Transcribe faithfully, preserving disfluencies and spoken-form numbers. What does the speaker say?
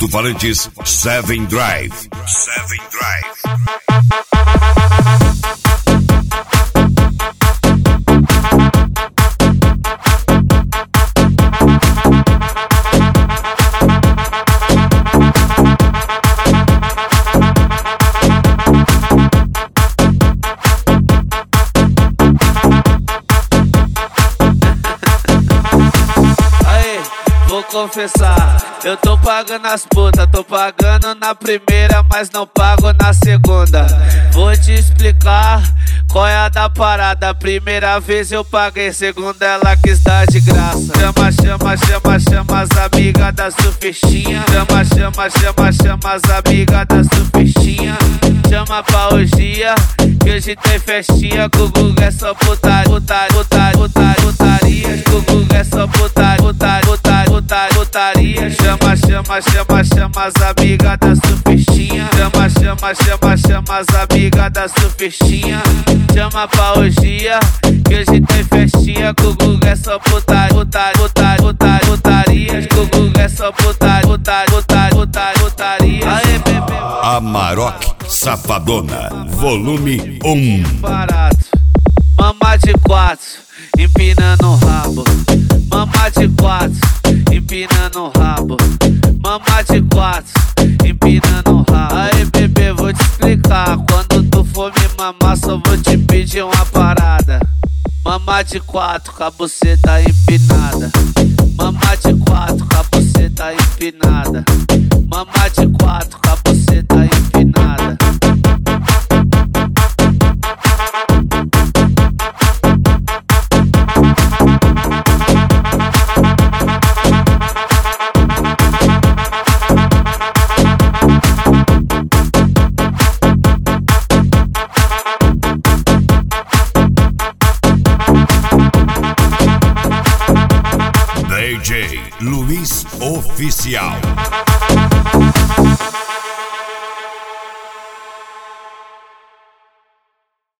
alto-falantes Seven Drive. Seven Drive. Vou confessar, eu tô pagando as putas, tô pagando na primeira, mas não pago na segunda. Vou te explicar qual é a da parada. Primeira vez eu paguei, segunda ela quis dar de graça. Chama, chama, chama, chama as amigas da surfistinha. Chama, chama, chama, chama as amigas da surfistinha. Chama pra orgia, que hoje tem festinha. Com o Gugu é só putaria, putaria, putaria, putaria, putaria. Com o Gugu é só putaria, putaria, putaria, putaria, putaria. Chama, chama, chama, chama as amigas da surfistinha. Chama, chama, chama, chama as amigas da surfistinha. Chama pra orgia, que hoje tem festinha. Com o Gugu é só putaria, putaria, putaria, putaria, putaria. Com o Gugu é só putaria, putaria, putaria, putaria, putaria. Aê, bebê. Amarok Safadona, volume um. Barato, mama de quatro, empinando o rabo. Mama de quatro, empinando o rabo. Mama de quatro, empinando o rabo. Aí, bebê, vou te explicar. Quando tu for me mamar, só vou te pedir uma parada. Mama de quatro, com a buceta empinada. Mama de quatro, com a buceta empinada. Mama de quatro, com a buceta empinada. D J Luiz Oficial.